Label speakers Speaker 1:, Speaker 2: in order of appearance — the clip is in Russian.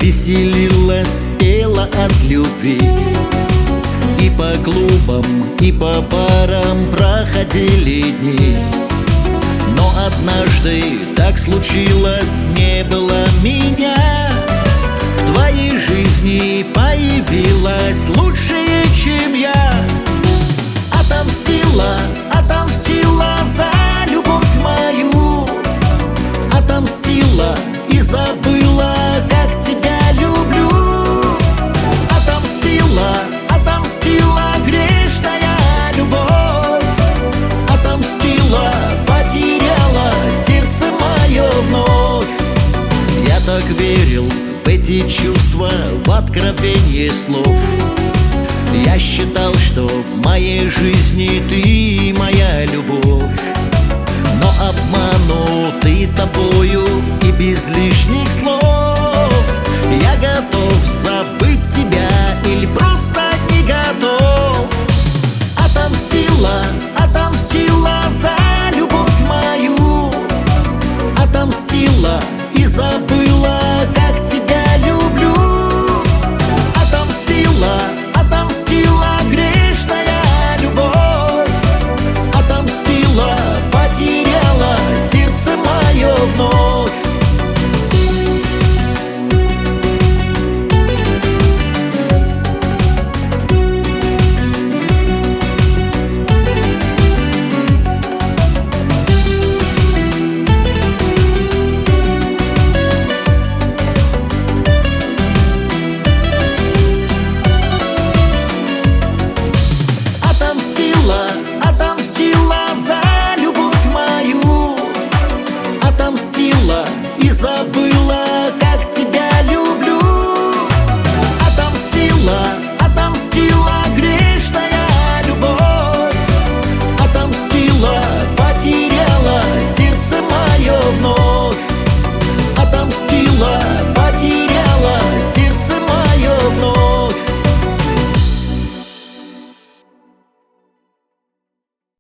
Speaker 1: веселилась, пела от любви. И по клубам, и по барам проходили дни. Но однажды так случилось, не было меня. В твоей жизни появилась лучшее, чем я. Отомстила, отомстила за любовь мою. Отомстила и забыла, как тебя люблю. Отомстила, отомстила, грешная любовь. Отомстила, потеряла сердце мое вновь. Я так верил в эти чувства, в откровение слов. Я считал, что в моей жизни ты моя любовь. Но обманутый тобою и без лишних слов я